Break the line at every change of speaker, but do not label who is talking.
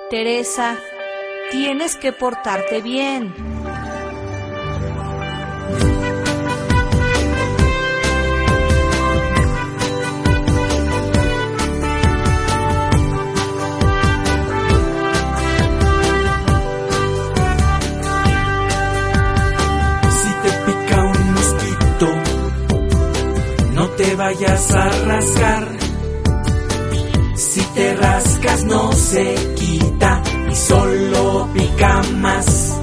Teresa, tienes que portarte bien.
Si te pica un mosquito, no te vayas a rascar. Si te rascas no se quita y solo pica más.